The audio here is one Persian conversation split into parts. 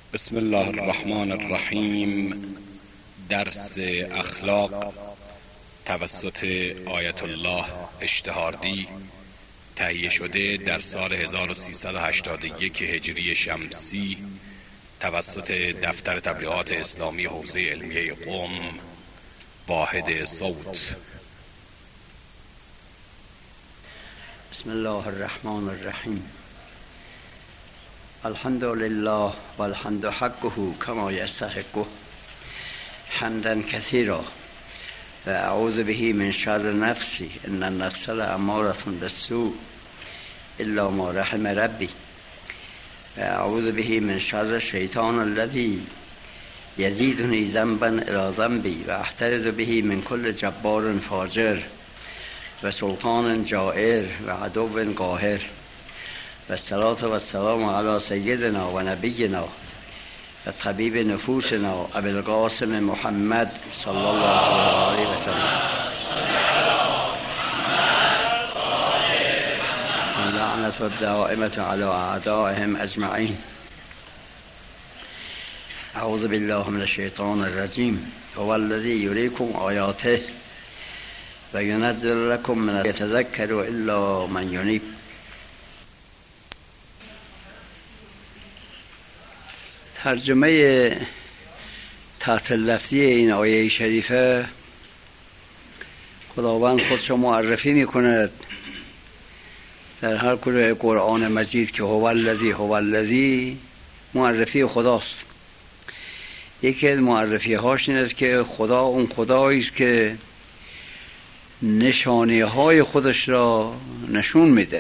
بسم الله الرحمن الرحیم. درس اخلاق توسط آیت الله اشتهاردی تهیه شده در سال 1381 هجری شمسی توسط دفتر تبلیغات اسلامی حوزه علمیه قم واحد صوت. بسم الله الرحمن الرحیم. الحمد لله والحمد حقه كما يستحقه حمدا كثيرا وأعوذ به من شر نفسي إن النفس لأمارة بالسوء إلا ما رحم ربي وأعوذ به من شر الشيطان الذي يزيدني ذنبا إلى ذنبي وأحترز به من كل جبار فاجر وسلطان جائر وعدو قاهر والصلاة والسلام على سيدنا ونبينا وطبيب نفوسنا أبي القاسم محمد صلى الله عليه وسلم اللعنة الدائمة على أعدائهم أجمعين. أعوذ بالله من الشيطان الرجيم. هو الذي يريكم آياته وينزل لكم من يتذكر إلا من ينيب. ترجمه تحت لفظی این آیه شریفه خداوند خودش معرفی میکند در هر کره قرآن مجید که هو الذی معرفی خداست. یکی از معرفی هاش این است که خدا اون خدایی است که نشانه های خودش را نشون میداد،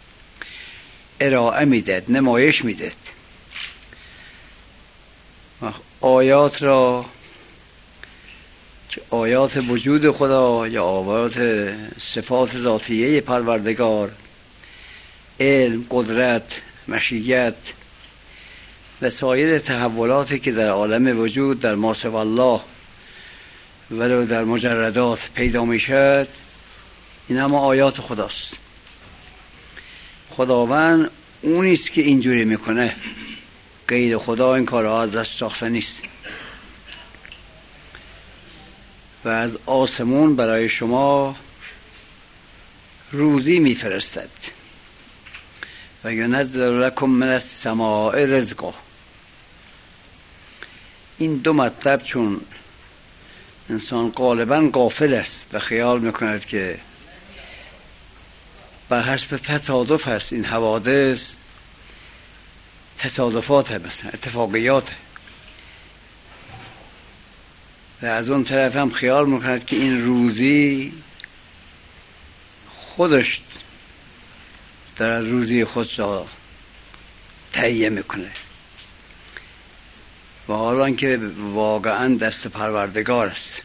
ارائه میداد، نمایش میداد. آیات را که آیات وجود خدا یا آیات صفات ذاتیه پروردگار، علم، قدرت، مشیت و سایر تحولاتی که در عالم وجود در ما سوی الله ولو در مجردات پیدا می شد، این همه آیات خداست. خداوند اونیست که اینجوری میکنه، غیر خدا این کارها از دست ساخته نیست. و از آسمون برای شما روزی میفرستد و ینزل لکم من السماء رزقا. این دو مطلب چون انسان غالبا غافل است و خیال میکند که بر حسب تصادف است، این حوادث تصادفات مثلا اتفاقیات، و از اون طرف هم خیال میکند که این روزی خودش در روزی خودش را تهیه میکنه و حالا که واقعا دست پروردگار است.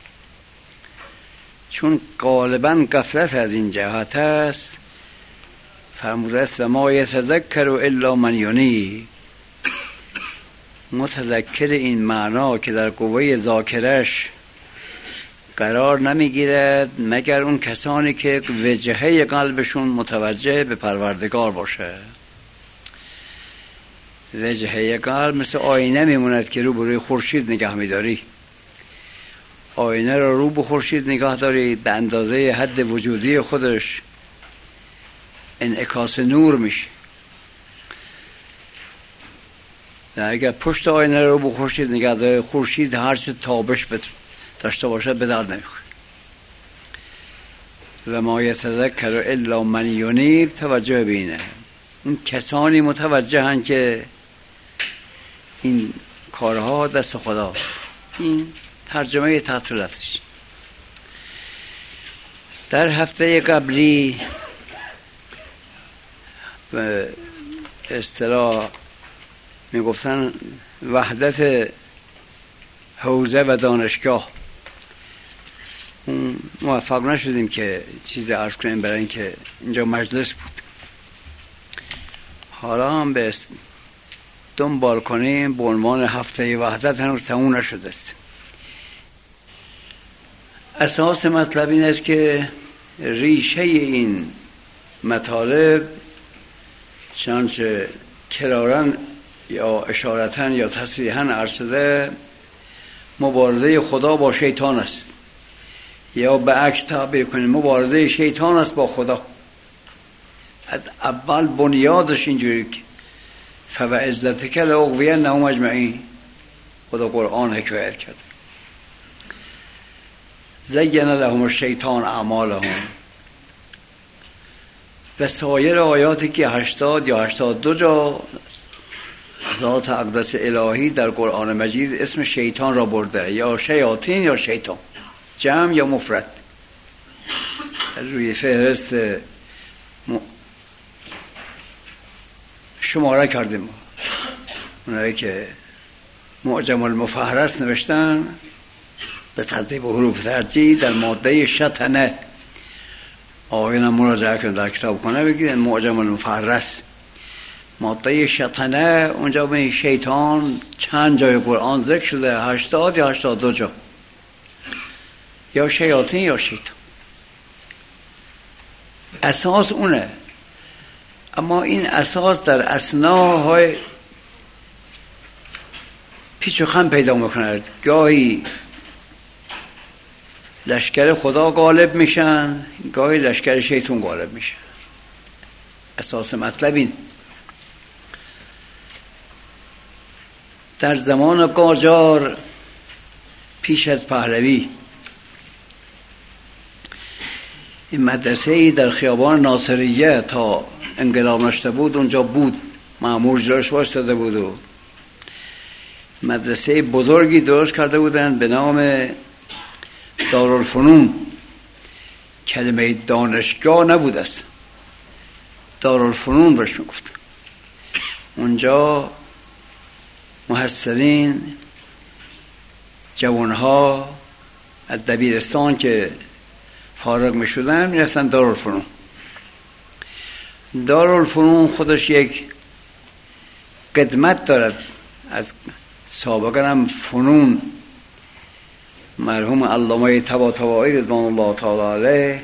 چون غالبا غفلت از این جهت است فرموده است و ما یتذکر الا من ینیب. متذکر این معنا که در قوه ذاکرش قرار نمیگیرد مگر اون کسانی که وجهه قلبشون متوجه به پروردگار باشه. وجهه قلب مثل آینه میموند که رو به روی خورشید نگاه میداری. آینه رو به خورشید نگاه داری، به اندازه حد وجودی خودش انعکاس نور میشه. اگر پشت آینه رو به خورشید نگاه داره، خورشید هرچه تابش داشته باشه به درد نمیخوره. و ما یتذکر الا من ینیب، توجه بینه اون کسانی متوجهن که این کارها دست خداست. این ترجمه تحت لفظی. در هفته قبلی و اصطلاح میگفتن وحدت حوزه و دانشگاه، موفق نشدیم که چیز عرض کنیم برای اینکه اینجا مجلس بود. حالا هم به دنبال کنیم به عنوان هفته وحدت هنوز تموم نشده است. اساس مطلب این است که ریشه این مطالب چنانچه کرارن یا اشارتاً یا تصریحاً عرض شده مبارزه خدا با شیطان است، یا به عکس تعبیر کنیم مبارزه شیطان است با خدا. از اول بنیادش اینجوری که فوعزتک لاغوینهم اجمعین، خدا قرآن حکایت کرد. زین لهم الشیطان اعمالهم و سایر آیاتی که 80 یا 82 جا ذات اقدس الهی در قرآن مجید اسم شیطان را برده، یا شیاطین یا شیطان، جمع یا مفرد. روی فهرست شماره کردیم اونایی که معجم المفهرس نوشتن به ترتیب حروف ترجیح در ماده شطنه، آقایانم مراجعه کنید در کتاب کنه بگید معجم المفهرس ماده شطنه، اونجا به شیطان چند جای قرآن ذکر شده، 80 یا 82 جا، یا شیاطین یا شیطان. اساس اونه، اما این اساس در اثناهای پیچ و خم پیدا میکنه. گاهی لشکر خدا غالب میشن، گاهی لشکر شیطان غالب میشن. اساس مطلب این. در زمان قاجار پیش از پهلوی این مدرسه‌ای در خیابان ناصریه تا انقلاب نشده بود اونجا بود، مأمور جلوش وایساده بود و مدرسه بزرگی درست کرده بودن به نام دارالفنون. کلمه دانشگاه نبود است، دارالفنون بهش میگفت. اونجا محصلین جوانها از دبیرستان که فارغ می شدن می رفتن دارالفنون. دارالفنون خودش یک قدمت دارد از سابقا هم فنون. مرحوم علامه طباطبایی رضوان الله تعالی علیه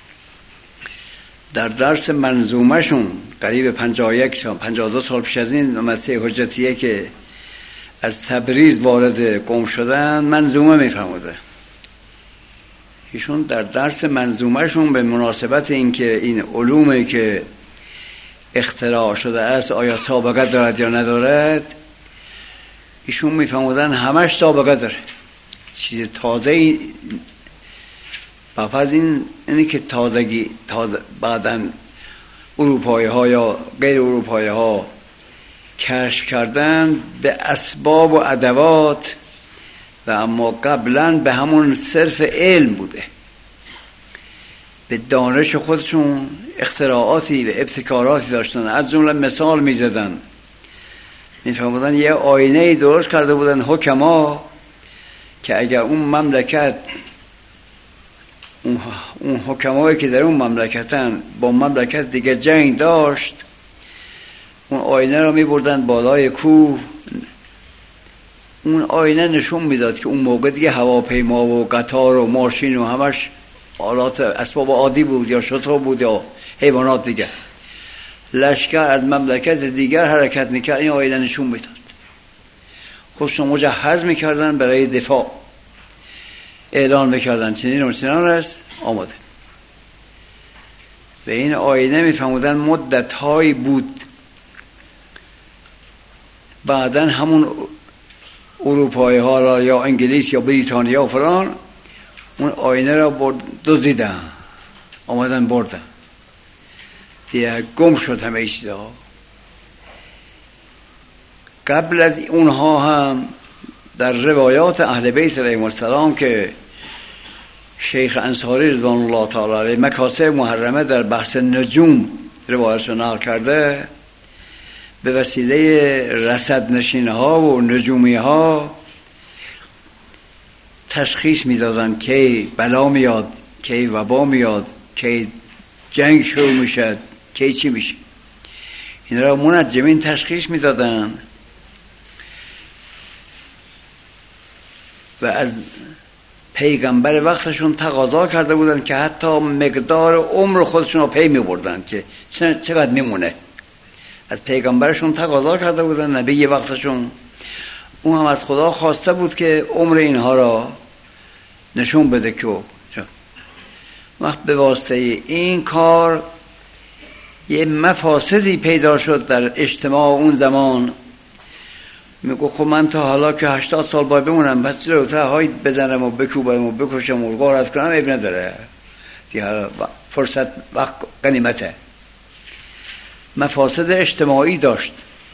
در درس منظومه شون قریب 51 سال 52 سال پیش از این مسیح حجتیه که از تبریز وارد قم شدن منظومه میفرموده. ایشون در درس منظومه شون به مناسبت اینکه این علومی که اختراع شده است آیا سابقه دارد یا ندارد، ایشون میفرمودن همش سابقه داره، چیز تازه بعد اینی که تازگی بعداً اروپایی ها یا غیر اروپایی ها کشف کردن به اسباب و ادوات، و اما قبلا به همون صرف علم بوده. به دانش خودشون اختراعاتی و ابتکاراتی داشتن. از جمله مثال میزدن، میفهمودن یه آینه درست کرده بودن حکما که اگر اون مملکت اون حکمایی که در اون مملکتن با مملکت دیگه جنگ داشت، اون آینه رو میبردن بالای کوه. اون آینه نشون میداد که اون موقع دیگه هواپیما و قطار و ماشین و همش آلات اسباب عادی بود، یا شتر بود یا حیوانات دیگه. لشکر از مملکت دیگر حرکت میکرد، این آینه نشون میداد. خودشون مجهز میکردن برای دفاع، اعلان میکردن چنین و چنان است آماده. و این آینه میفهمودن مدت هایی بود. بعداً همون اروپایی ها را یا انگلیس یا بریتانیا و فلان اون آینه را دزدیدن، آمدن بردن، دیگه گم شد همه چیزها. قبل از اونها هم در روایات اهل بیت علیهم السلام که شیخ انصاری رضوان الله تعالی علیه مکاسب محرمه در بحث نجوم روایتش نقل کرده، به وسیله رصد نشین ها و نجومی ها تشخیص میدادن کی بلا میاد، کی وبا میاد، کی جنگ شروع میشه، کی چی میشه. این را منجمین تشخیص میدادن و از پیغمبر وقتشون تقاضا کرده بودن که حتی مقدار عمر خودشون رو پی میبردن که چقدر میمونه. از پیغمبرشون تقاضا کرده بودن، نبی وقتشون. اون هم از خدا خواسته بود که عمر اینها را نشون بده که وقت به واسطه این کار یه مفاسدی پیدا شد در اجتماع اون زمان. میگو خب من تا حالا که 80 سال باید بمونم، بس چرا تا های بزنم و بکوبم و بکشم و غارت کنم عیب نداره، دیگه فرصت وقت غنیمته. مفاسد اجتماعی داشت.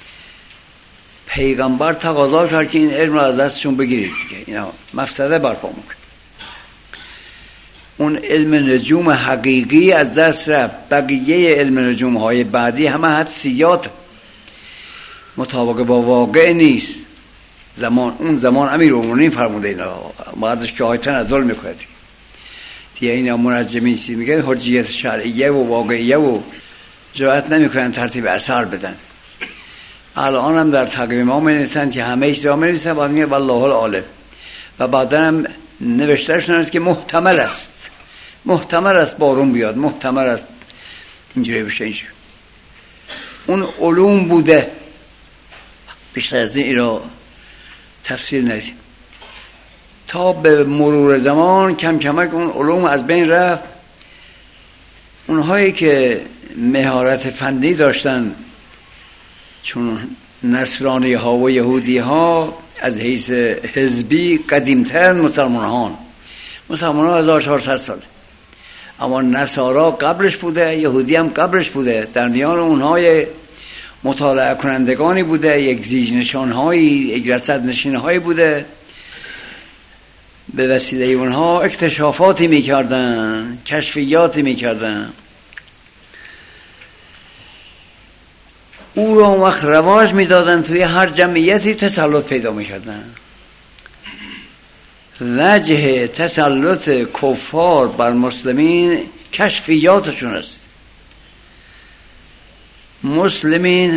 پیغمبر تقاضا کرد که این علم را از دستشون بگیرید دیگه، اینا مفسده برپا میکنه. اون علم نجوم حقیقی از دست رفت. بقیه علم نجوم های بعدی همه حدسیات، مطابق با واقع نیست. اون زمان امیرالمومنین فرموده اینا، بعدش که آیه تنزل میکنه دیگه اینا منجمین چی میگن، حجیت شرعیه و واقعیه و جرأت نمیکنن ترتیب اثر بدن. الان هم در تقویم ها می‌نویسن که همه چیز را می‌نویسن بعد میگه والله العالم، و بعدا هم نوشتهشون است که محتمل است بارون بیاد، محتمل است اینجوری بشه اینجوری. اون علوم بوده، بیشتر از این را تفسیر ندیم. تا به مرور زمان کم کمک اون علوم از بین رفت. اونهایی که مهارت فنی داشتن، چون نصرانی ها و یهودی ها از حیث حزبی قدیمتر مسلمان ها 1400 سال، اما نصارا قبلش بوده، یهودی هم قبلش بوده. در میان اونهای مطالعه کنندگانی بوده، یک زیجنشان هایی، یک رصد نشین هایی بوده. به وسیله اونها اکتشافاتی میکردن، کشفیاتی میکردن. او را وقت رواج میدادن، توی هر جمعیتی تسلط پیدا میکردن. وجه تسلط کفار بر مسلمین کشفیاتشون است. مسلمین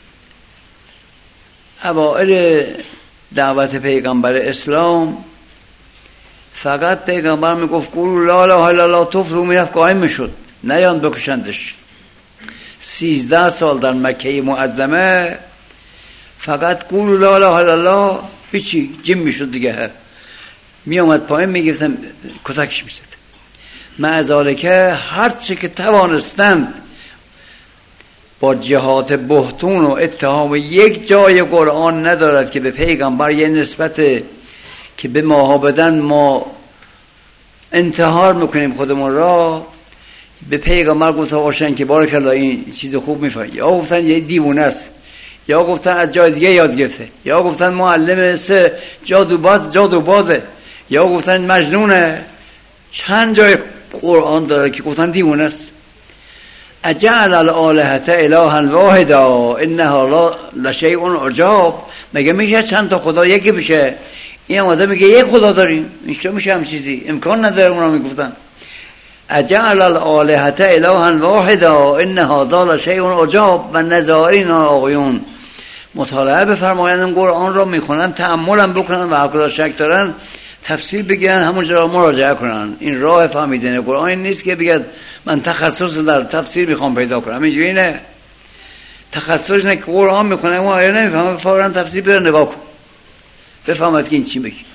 اوائل دعوت پیغمبر اسلام فقط پیغمبر میگفت قولوا لا اله الا الله تفلحوا، میرفت قائم میشد، نیان بکشندش. 13 سال در مکه معظمه فقط قولوا لا اله الا الله، هیچی جیم میشد دیگه، می آمد پایین میگفتن کتکش میزد. مع ذالکه هر چی که توانستند با جهات بهتون و اتهام، یک جای قرآن ندارد که به پیغمبر یه نسبت که به ماها بدن ما انتحار میکنیم خودمون را. به پیغمبر گفته باشن که بارک الله این چیز خوب میفهمه، یا گفتن یه دیوونه است، یا گفتن از جای دیگه یاد گرفته، یا گفتن معلم جادوبازه، یا گفتن مجنونه. چند جای قرآن داره که گفتن دیوونه است. اجعل الالهه الها واحدا انها لشیء عجاب. مگه میشه چند تا خدا یکی بشه؟ این آدم میگه یک خدا داریم، این چه میشه هم چیزی؟ امکان نداره. اونا میگفتن اجعل الالهه الها واحدا انها لشیء عجاب. و نظائرین آقایون مطالعه بفرمایند قرآن را میخونن، تأمل بکنن و هر شک دارن تفسیر بگیرن، همونجا را مراجعه کنن. این راه فهمیدن قرآن نیست که بگید من تخصص در تفسیر میخوام پیدا کنم، اینجوری نه. تخصص نه که قرآن میخونه اما آیا نمیفهمه، فوراً تفسیر بره نگاه کن بفهمد که این چی میگه.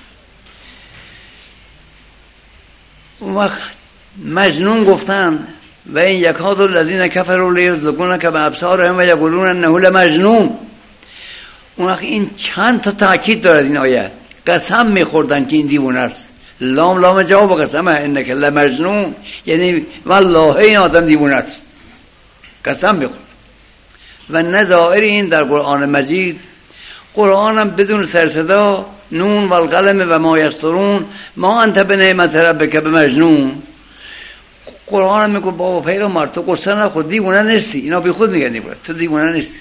اون وقت مجنون گفتن و این یکاد الذین کفروا لیزلقونک بابصارهم و یقولون انه لمجنون. اون وقت این چند تا تاکید دارد این آیه. قسم میخوردن که این دیوونه است. لام جواب قسمه انک لمجنون، یعنی والله این آدم دیوونه است، قسم میخورد. و نظائر این در قرآن مجید. قرآن هم بدون سرصدا نون و القلم و ما یسطرون ما انت بنعمت ربک بمجنون. قرآن هم میگه بابا پیغمبر تو قصه نخور، دیوونه نیستی. اینا بی خود میگن دیوونه، تو دیوونه نیستی.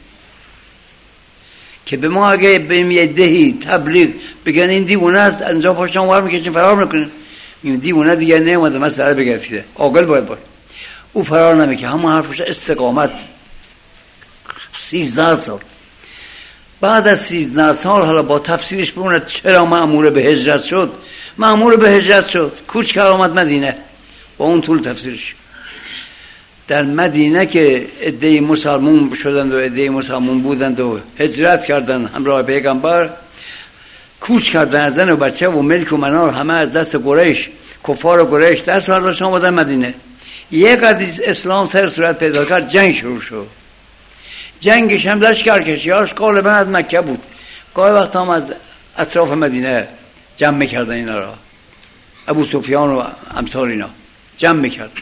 که به ما اگه بریم یه دهی تبلیغ بگن این دیوونه است، انجام پاشان ور میکشیم فرار میکنیم، این دیوونه دیگه نیومده مسئله بگرفته، عاقل باید او فرار نمیکنه. همون حرفش استقامت. 13 سال بعد از 13 سال حالا با تفسیرش ببینید چرا مأمور به هجرت شد. مأمور به هجرت شد، کوچ که آمد مدینه، با اون طول تفسیرش در مدینه که عده‌ای مسلمان شدند و عده‌ای مسلمان بودند و هجرت کردند همراه پیغمبر، کوچ کردن از زن و بچه و ملک و منال همه از دست قریش، کفار قریش دست برداشتن آمدن مدینه. یک حدیث اسلام سر صورت پیدا کرد، جنگ شروع شد. جنگش هم لشکرکشی‌هاش غالبا از مکه بود، گاهی وقت هم از اطراف مدینه جمع میکردن اینا را، ابو سفیان و امثال اینا جمع میکرد.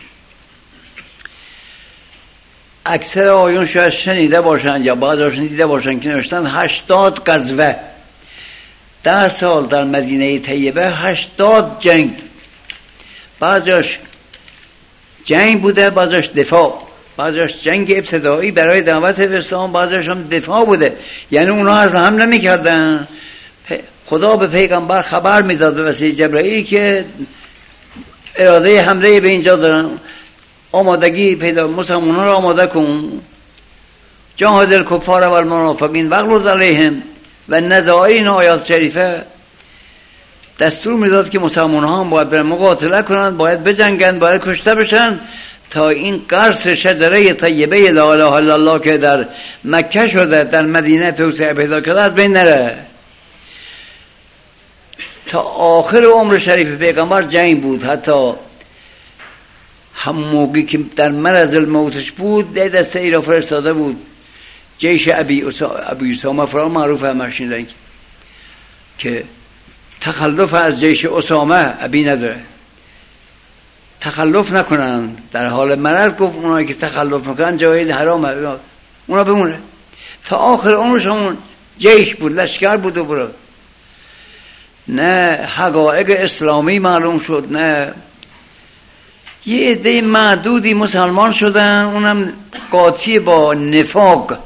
اکثر آیون شاید شنیده باشند یا بعضی‌هاشون دیده باشند که نوشتن 80 غزوه در سال در مدینه طیبه، 80 جنگ. بعضیش جنگ بوده، بعضیش دفاع، بعضیش جنگ ابتدایی برای دعوت به اسلام، بعضیش هم دفاع بوده. یعنی اونا از هم نمی‌کردن. خدا به پیغمبر خبر میداد به وسیله جبرائیل که اراده حمله به اینجا دارن، آمادگی پیدا، مسلمانان را آماده کن. جاهد الکفار و المنافقین واغلظ علیهم و نظائر این آیات شریفه دستور میداد که مسلمانان هم باید برن مقاتله کنند، باید بجنگند، باید کشته بشن تا این قرص شجره طیبه لا اله الا الله که در مکه شده در مدینه توسعه پیدا کرده از بین نره. تا آخر عمر شریف پیغمبر جنگ بود. حتی هم موقعی که در مرض الموتش بود دسته ای را فرستاده بود، جیش ابی اسامه فرا معروف هم شنیدن که تخلف از جیش اسامه ابی نداره، تخلف نکنن. در حال مرض گفت اونایی که تخلف میکنن جایز حرامه اونا بمونه. تا آخر عمرش همون جیش بود، لشکر بود و برو. نه حقایق اسلامی معلوم شد، نه یه عده معدودی مسلمان شدن، اونم قاطی با نفاق،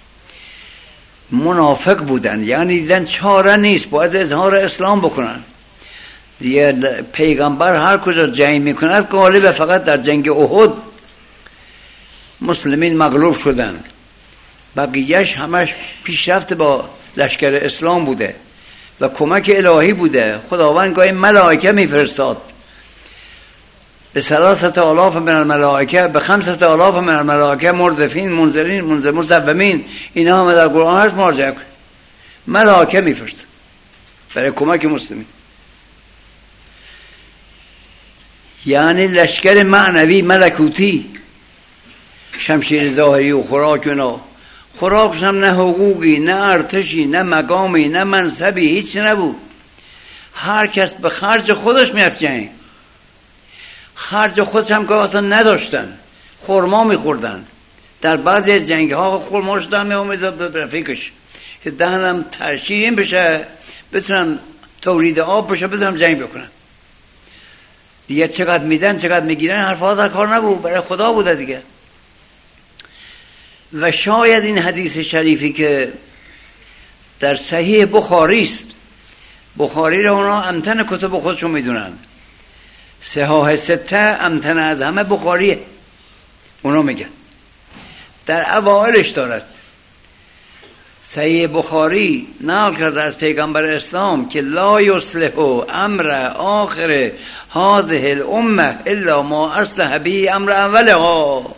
منافق بودن. یعنی دیدن چاره نیست، باید اظهار اسلام بکنن. دیگه پیغمبر هر کجا جنگ میکنه غالب فقط در جنگ احد مسلمین مغلوب شدن، بقیهش همش پیشرفت با لشکر اسلام بوده و کمک الهی بوده. خداوند گاهی ملائکه میفرستاد، به 3,000 من الملائکه، به 5,000 من الملائکه مردفین منذرین مصومین. اینا هم در قرآن هست مراجعه کنید. ملائکه میفرست برای کمک مسلمین. یعنی لشکر معنوی ملکوتی، شمشیر ظاهری و خوراک اینا. خوراکش هم نه حقوقی، نه ارتشی، نه مقامی، نه منصبی، هیچ نبود. هر کس به خرج خودش میرفت جنگ. خرج خودش هم که اصلا نداشتن، خرما میخوردن. در بعضی از جنگ ها خرماش دارم میامد به رفیقش که دهنم ترشیرین بشه، بتونم تولید آب بشه، بتونم جنگ بکنم. دیگه چقدر میدن چقدر میگیرن حرفا در کار نبود، برای خدا بوده دیگه. و شاید این حدیث شریفی که در صحیح بخاری است، بخاری را اونا امتن کتب خودشون میدونن، صحاح سته امتن از همه بخاریه، اونا میگن. در اوائلش دارد صحیح بخاری نقل کرده از پیغمبر اسلام که لا یصلح امر آخر هذه الامه الا ما اصلح به امر اولها.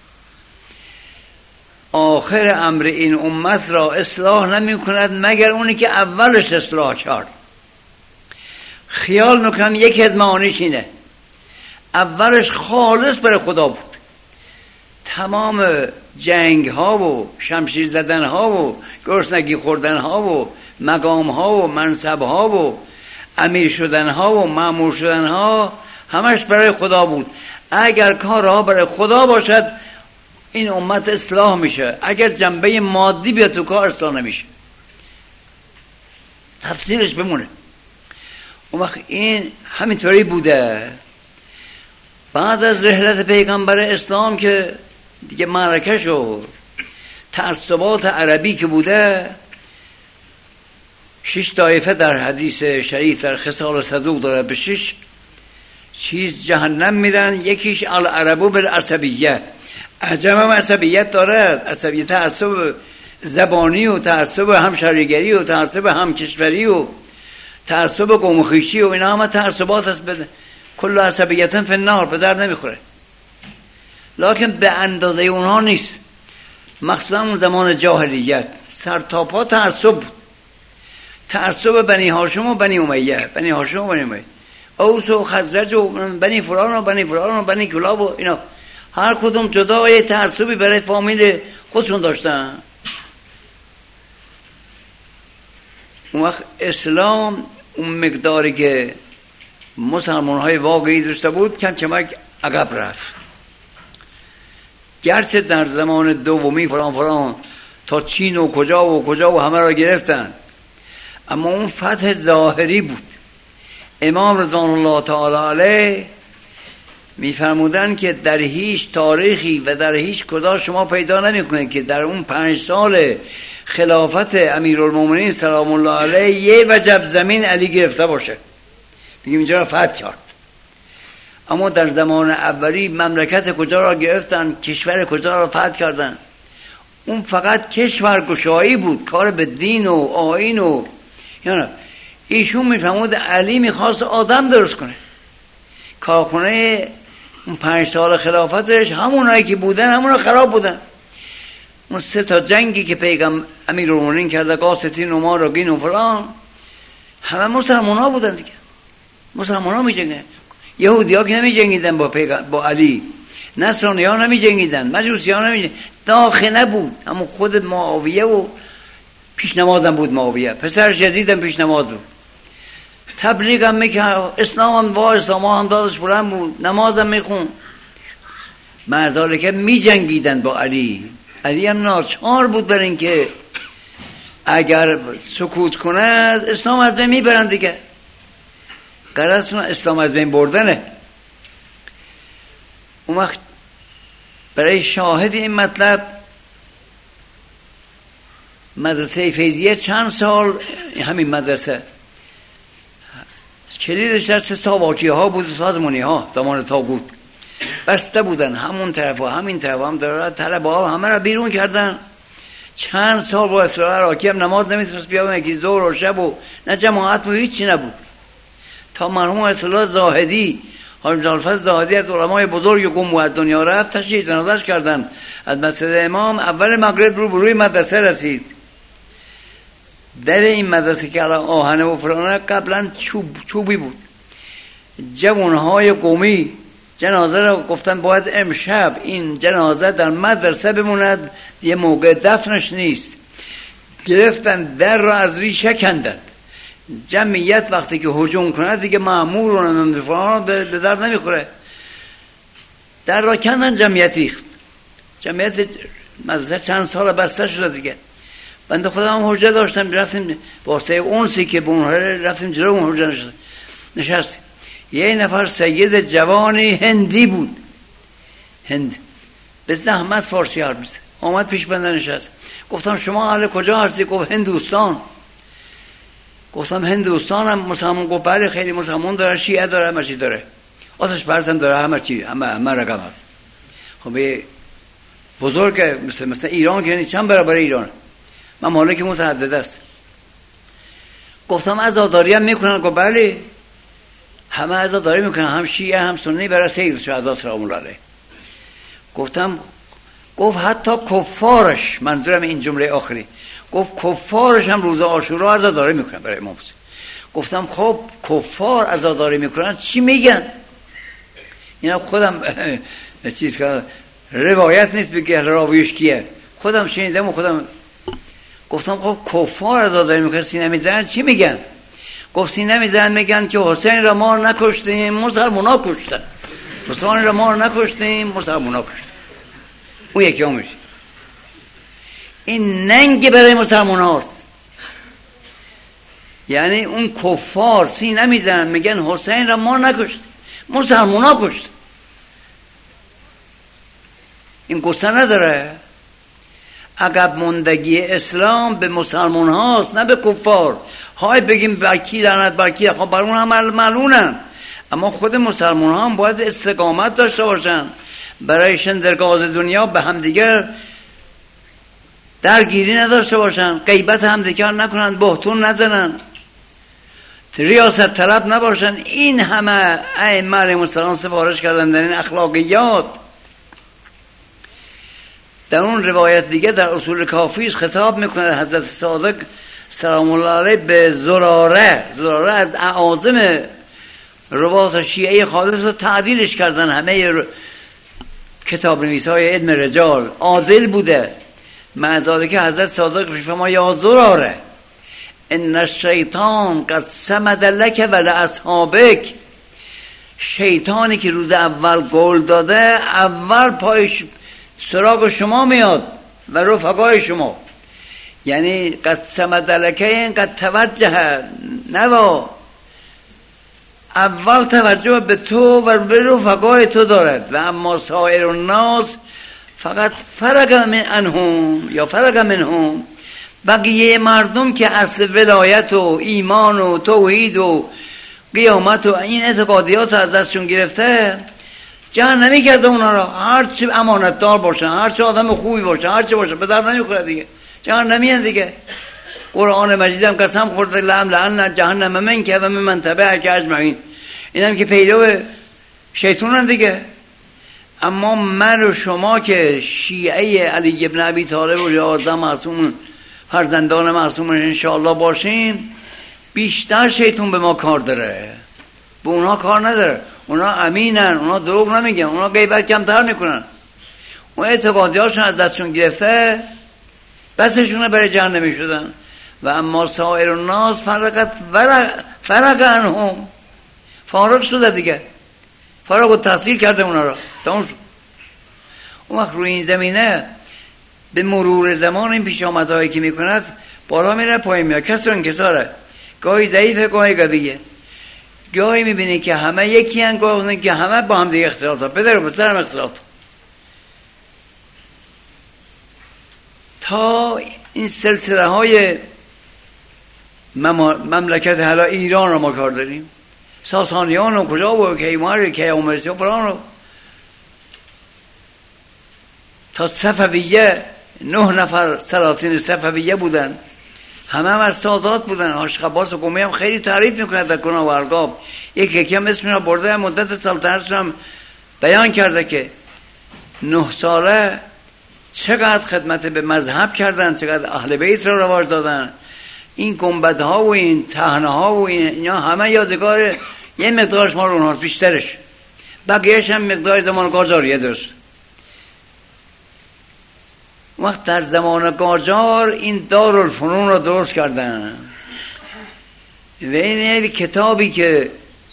آخر امر این امت را اصلاح نمی کند مگر اونی که اولش اصلاح کرد. خیال میکنم یکی از معانیش اینه، اولش خالص برای خدا بود. تمام جنگ ها و شمشیر زدن ها و گرسنگی خوردن ها و مقام ها و منصب ها و امیر شدن ها و مأمور شدن ها همش برای خدا بود. اگر کارها برای خدا باشد این امت اصلاح میشه، اگر جنبه مادی بیاد تو کار اصلاح نمیشه. تفصیلش بمونه. اون وقت این همینطوری بوده. بعد از رحلت پیغمبر اسلام که دیگه معرکه شد، تعصبات عربی که بوده، 6 طایفه در حدیث شریف در خصال صدوق داره، به 6 چیز جهنم میرن. یکیش العربو بالعصبیه، عجم هم عصبیت دارد، عصبیت تعصب زبانی و تعصب همشهریگری و تعصب همکشوری و تعصب قوم خویشی و اینا همه تعصبات هست. کل عصبیتن فی النار، به در نمیخوره. لکن به اندازه اونها نیست. مخصوصا اون زمان جاهلیت سر تا پا تعصب بود. تعصب بنی هاشم و بنی امیه، بنی هاشم و بنی امیه، اوس و خزرج و بنی فلان و بنی فلان و بنی کلاب و اینا، هر کدوم جدا یه تعصبی برای فامیل خودشون داشتن. اون وقت اسلام اون مقداری که مسلمان های واقعی داشته بود کم کمک عقب رفت. گرچه در زمان دومی فلان تا چین و کجا و همه را گرفتن، اما اون فتح ظاهری بود. امام رضوان الله تعالی علیه میفرمودن که در هیچ تاریخی و در هیچ کجا شما پیدا نمیکنید که در اون 5 سال خلافت امیرالمومنین سلام الله علیه یه وجب زمین علی گرفته باشه بگیم اینجا را فتح کرد. اما در زمان اولی مملکت کجا را گرفتن، کشور کجا را فتح کردن. اون فقط کشورگشایی بود، کار به دین و آیین و یعنی ایشون میفرمود علی میخواست آدم درست کنه. کارخونه اون 5 سال خلافتش همونایی که بودن همونا خراب بودن. اون 3 تا جنگی که پیغمبر امیرالمومنین کرده، قاسطین و ماراگین و فلان، همه مسلمان ها بودن دیگه. مسلمان ها می جنگن. یهودی ها که نمی جنگیدن با علی، نصرانی ها نمی جنگیدن، مجوسی ها نمی جنگیدن. داخله بود. اما خود معاویه و پیش نمازم بود. معاویه پسرش یزیدم پیش نماز بود. تبلیغ هم میکرد، اسلام هم اسلام هم دادش بلند بود، نمازم میخون. معذاله که می جنگیدن با علی. علی هم ناچار بود بر این که اگر سکوت کند اسلام از بین میبرند دیگه. غرضشون اسلام از بین بردنه. اون وقت برای شاهد این مطلب مدرسه فیضیه چند سال همین مدرسه کلیدش در 3 ساواکی ها بود، سازمانی ها زمان طاغوت بسته بودن. همون طرف و همین طرف هم داره طلبه ها همه را بیرون کردن. چند سال با اصلاح عراقی هم نماز نمیتونست بیاون، یکی ظهر و شب و نه جماعت و هیچی نبود. تا مرحوم اصلاح زاهدی حاج الفضل زاهدی از علمای بزرگ قم از دنیا رفت، تشییع جنازه‌اش کردن از مسجد امام. اول مغرب روبروی مدرسه رسید. در این مدرسه که الان آهنه و فرانه قبلا چوبی بود. جوانهای قومی جنازه را گفتن باید امشب این جنازه در مدرسه بموند، یه موقع دفنش نیست. گرفتن در را از ریشه کندند. جمعیت وقتی که هجوم کنه دیگه مأمور و نمیفرمان به درد نمیخوره. در را کندن، جمعیت ریخت. جمعیت مدرسه چند سال بسته شده دیگه. بنده خدا هم حجه داشتم، رفتیم واسه اونسی که بونه رفتیم جلو اون حجه نشستیم. یه نفر سید جوانی هندی بود، هند، به زحمت فارسی حرف می‌زد. آمد پیش بنده نشست. گفتم شما اهل کجا هستی؟ گفت هندوستان. گفتم هندوستان هم مسلمان؟ گفت بله خیلی مسلمان داره، شیعه داره، همه چی داره، آتش پرست هم داره، همه چی، همه رقم هست. خب بزرگ مثل ایران که نیست، چند برابر ایران. ممالک متعدد است. گفتم عزاداری هم میکنن؟ گفت بله همه عزاداری میکنن، هم شیعه هم سنی، برای سید شهدا سلام الله علیه. گفت حتی کفارش، منظورم این جمله آخری، گفت کفارش هم روز عاشورا عزاداری میکنن برای امام حسین. گفتم خب کفار عزاداری میکنن چی میگن؟ اینا خودم چیز که روایت نیست بگه راویش کیه، خودم شنیدم و خودم گفتم خب کفار عزاداری میکنن، سینه میزنن چی میگن؟ گفت سینه میزنن میگن که حسین را ما نکشتیم، مسلمونا کشتن. مسلمان را ما نکشتیم، مسلمونا کشتن. اون یکی هم میشه. این ننگ برای مسلمان هاست. یعنی اون کفار سینه میزنن میگن حسین را ما نکشتیم، مسلمان ها کشتن. این قصه نداره. عقب ماندگی اسلام به مسلمان هاست نه به کفار. های بگیم برکی لعنت برکی، خب بر اون هم ملعونن، اما خود مسلمان ها هم باید استقامت داشته باشن، برای شندرگاز دنیا به همدیگر درگیری نداشته باشن، غیبت همدیگر نکنن، بهتون نزنن، ریاست طلب نباشن. این همه ائمه علیهم السلام سفارش کردن در این اخلاقیات. در اون روایت دیگه در اصول کافیش خطاب میکنه حضرت صادق سلام الله علیه به زراره از اعاظم روات شیعه خالص رو تعدیلش کردن. همه کتاب نویسای علم رجال عادل بوده. معذاره که حضرت صادق میفرما یا زراره ان الشیطان قد صمد لک و لاصحابک، شیطانی که روز اول گل داده اول پایش سراغ شما میاد و رفقای شما. یعنی قد صمد لک این قد توجه نوا، اول توجه به تو و به رفقای تو دارد. و اما سایر الناس فقط فرق منهم، بقیه مردم که اصل ولایت و ایمان و توحید و قیامت و این اعتقادیات از دستشون گرفته، جهنمی کرده اونا را. هرچی امانت دار باشن، هرچی آدم خوبی باشن، هرچی باشن به در نمیخوره دیگه، جهنمی هست دیگه. قرآن مجید هم قسم خورده لعن جهنم منک و من تبعک اجمعین، اینم که پیرو شیطانن دیگه. اما من و شما که شیعه علی ابن ابی طالب و 11 معصوم فرزندان معصوم انشاءالله باشیم، بیشتر شیطان به ما کار داره، به اونا کار نداره. اونا امینن، اونا دروغ نمیگن، اونا غیبت کمتر میکنن. اون اعتقادیاشون از دستشون گرفته، بسشونه برای جهنمی شدن. و اما سایر الناس فرق عنهم، فارغ شده دیگه، فارغ و تحصیل کرده اونا را، تمام شد. اون وقت روی این زمینه به مرور زمان این پیش آمدهایی که میکند بالا میره پایین میاد، کسر انکساره، گاهی ضعیفه گاهی قویه. گاهی میبینی که همه یکی هن، گاهی که همه با هم دیگه اختلاط ها، پدر و پسر هم اختلاط. تا این سلسله های مملکت حالا ایران رو ما کار داریم، ساسانیان و کجا و کیمار کیامرسی و فران رو، تا صفویه 9 نفر سلاطین صفویه بودن، همه هم از سادات بودن. حاج عباس قمی هم خیلی تعریف میکنه در کنار و القاب، یکی هم اسمش رو برده، مدت سلطنتش هم بیان کرده که 9 ساله چقدر خدمت به مذهب کردن، چقدر اهل بیت رو رواج دادن. این گنبدها و این طحنه‌ها و اینا همه یادگار یه مقدارش ما رو اونهاست، بیشترش بقیهش هم مقدار زمان قاجاریه درست. وقت در زمان قاجار این دارالفنون رو درست کردن و این کتابی که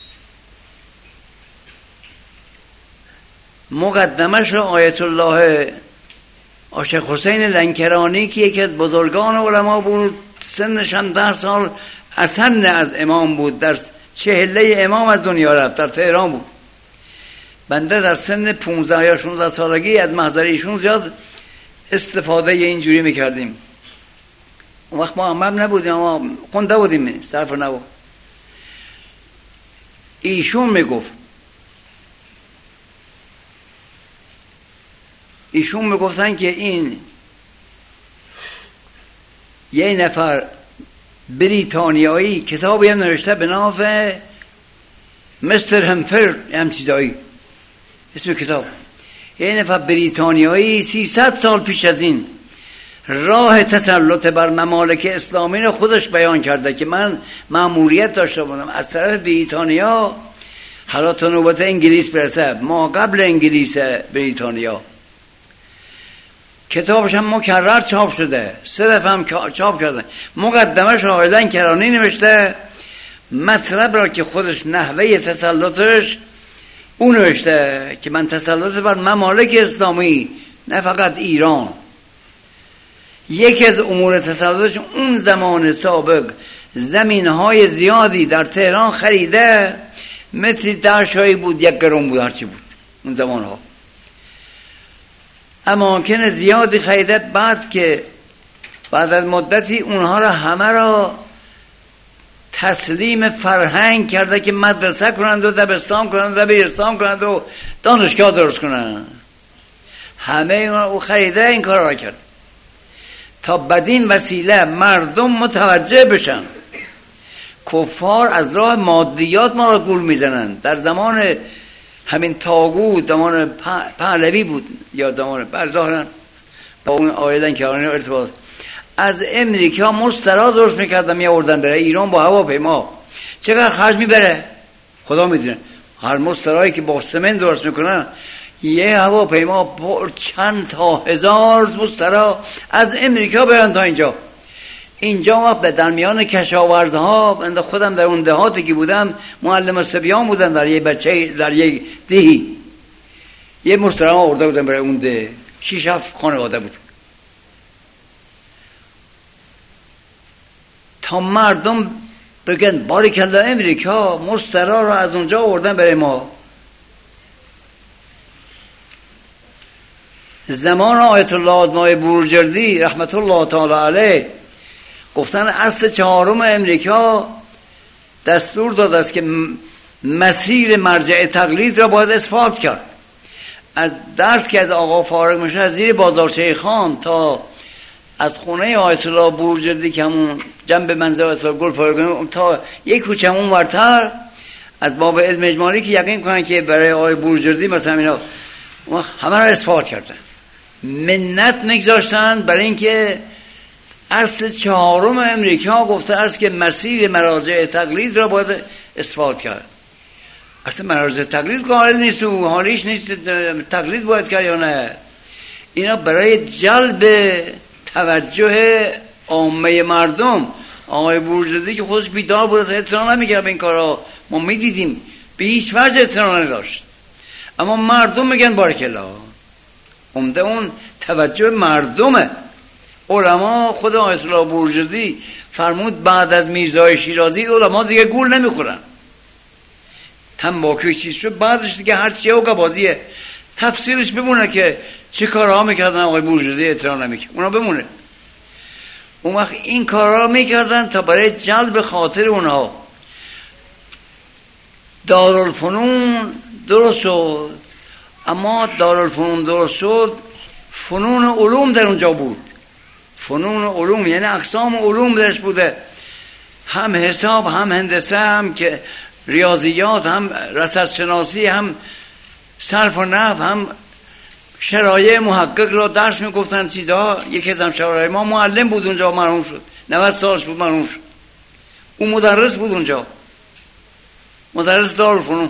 مقدمش رو آیت الله عاشق حسین لنکرانی که یکی از بزرگان علما بود، سنش هم 10 سال اسن از امام بود، در چهله امام از دنیا رفت، در تهران بود. بنده در سن 15 یا 16 سالگی از محضر ایشون زیاد استفاده اینجوری میکردیم. اون وقت ما هم نبودیم، ما خونده بودیم، صرف نبود. ایشون میگفتن که این یه نفر بریتانیایی کتابی هم نوشته به نام مستر همفر، هم چیزایی اسم کتاب. یه نفر بریتانیایی 300 سال پیش از این راه تسلط بر ممالک اسلامی رو خودش بیان کرده که من مأموریت داشته بودم از طرف بریتانیا حالا تا نوبت انگلیس برسه، ما قبل انگلیس بریتانیا. کتابش هم مکرر چاپ شده، 3 دفعه هم چاپ کرده. مقدمش آیلن کرانی نوشته، مطلب را که خودش نحوه تسلطش اون نوشته که من تسلط بر ممالک اسلامی نه فقط ایران. یکی از امور تسلطش اون زمان سابق زمینهای زیادی در تهران خریده، مثل دشتایی بود، 1 قرون بود، هرچی بود اون زمانها، اماکن زیادی خریده. بعد از مدتی اونها را همه را تسلیم فرهنگ کرده که مدرسه کنند و دبستان کنند و دبیرستان کنند و دانشگاه درست کنند. همه اونها خریده این کار را کرد تا بدین وسیله مردم متوجه بشن. کفار از راه مادیات ما را گول میزنند. در زمان همین طاغوت، زمان پهلوی بود یا زمان ظاهرا با اون آیدن که ارتباط از امریکا مسترا درست میکردن میآوردن برای ایران با هواپیما. چقدر خرج میبره خدا میدونه. هر مسترایی که با سمنت درست میکنن یه هواپیما پر چند تا هزار مسترا از امریکا برن تا اینجا وقت در میان کشاورزها. من خودم در اون دهاتی که بودم معلم صبیان بودم در یه بچه در یک دهی، یه مسترا آورده بودم برای اون ده 6-7 خانواده بود تا مردم بگن باریکلا امریکا مسترا رو از اونجا آوردن برای ما. زمان آیت الله آزمای بورجردی رحمت الله تعالی علیه گفتن اصل 4 امریکا دستور داده است که مسیر مرجع تقلید را باید اثبات کرد. از درس که از آقا فارغ میشه از زیر بازارچه خان تا از خونه آیت الله بورجردی که همون جنب منزل آیت الله گلپایگانی تا یک کوچه اون ورتر از باب علم اجمالی که یقین کنن که برای آقای بورجردی مثلا اینا همه را اثبات کردن، منت نگذاشتن برای اینکه اصل 4 امریکا گفته است که مسیر مراجع تقلید را باید اثبات کرد. اصلا مراجع تقلید قائل نیست و حالیش نیست تقلید باید کرد یا نه. اینا برای جلب توجه عامه مردم. آقای بورجردی که خودش بیدار بود اطلاع نمیگرد به این کارا، ما میدیدیم به هیچ وجه اطلاع نداشت، اما مردم میگن بارکالله. عمده اون توجه مردمه. علما خود آیت الله بورجردی فرمود بعد از میرزای شیرازی علما دیگه گول نمیخورن. تنباکوی چیز شد بعدش دیگه هر چیه و بازیه. تفسیرش بمونه که چه کارها میکردن آقای بورجردی اطلاع نمیکرد، اونا بمونه. اون وقت این کارها میکردن تا برای جلب خاطر اونها. دارالفنون درست شد، اما دارالفنون درست شد فنون علوم در اونجا بود. فنون علوم یعنی اقسام علوم درش بوده، هم حساب هم هندسه هم که ریاضیات هم رصدشناسی هم صرف و نحو هم شرایع محقق را درس میگفتن چیزها. یکی از همشهرهای ما معلم بود اونجا، مرحوم شد 90 سالش بود مرحوم شد. اون مدرس بود اونجا، مدرس دارالفنون.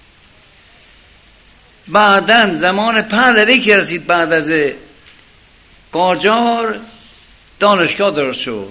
بعدن زمان پهلوی که رسید بعد از قاجار دانشگاه درست شد.